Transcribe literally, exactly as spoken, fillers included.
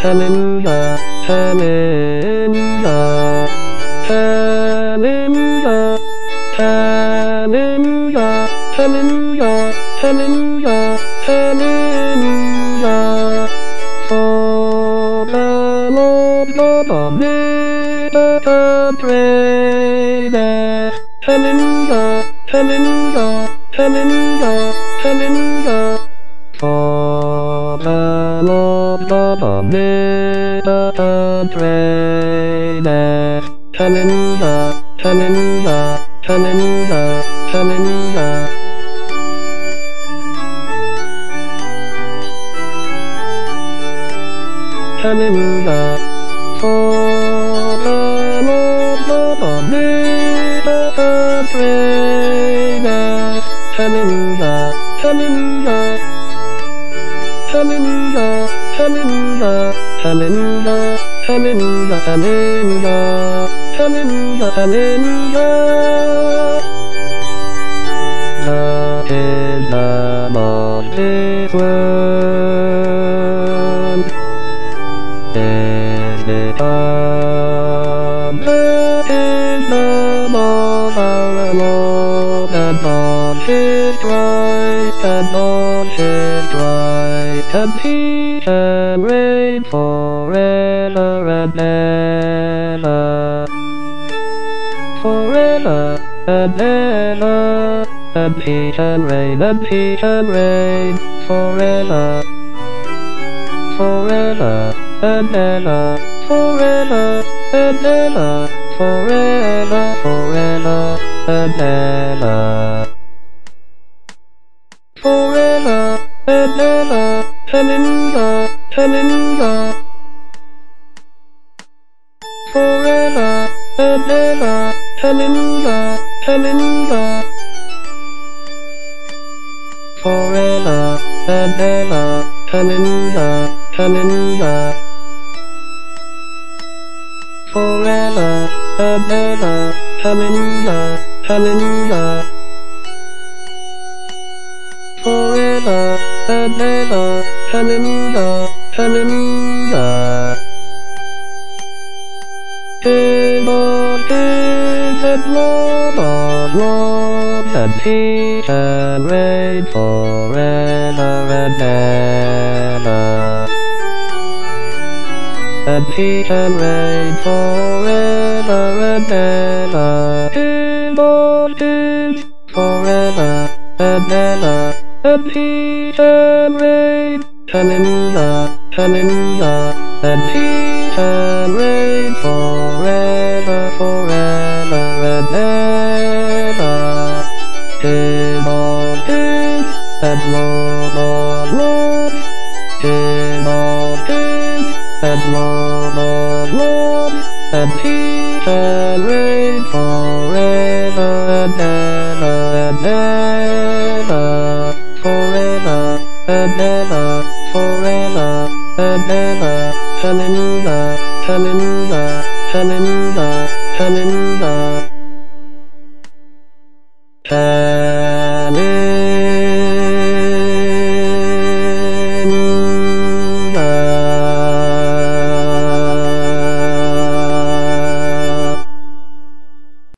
hallelujah, hallelujah, hallelujah, hallelujah, hallelujah, hallelujah, hallelujah. For the Lord God omnipotent reigneth. Hallelujah, hallelujah, hallelujah, hallelujah. For the Lord God omnipotent reigneth. Hallelujah, hallelujah, hallelujah, hallelujah. Hallelujah. For the Lord God omnipotent reigneth. Hallelujah, hallelujah, hallelujah, hallelujah, hallelujah, hallelujah, hallelujah, hallelujah, hallelujah. The kingdom of this world is become the kingdom of our Lord and God Jesus Christ, and God Jesus Christ, and He shall reign forever and ever, forever and ever, and He shall reign, and He shall reign forever, forever and ever, forever and ever, forever, forever and ever, forever and ever. Hallelujah, hallelujah. Forever and ever. Hallelujah, hallelujah. Forever and ever. Hallelujah, hallelujah. Forever and ever. Hallelujah, hallelujah. Forever and ever. Hallelujah, hallelujah. King of kings and Lord of lords, and He shall reign forever and ever. And He shall reign forever and ever. King of kings, forever and ever. And He shall reign. Hallelujah, hallelujah, and He shall reign forever, forever and ever. King of kings and Lord of lords, King of kings and Lord of lords, and He shall reign forever and ever and ever, forever and ever, forever and ever. Hallelujah, hallelujah, hallelujah, hallelujah.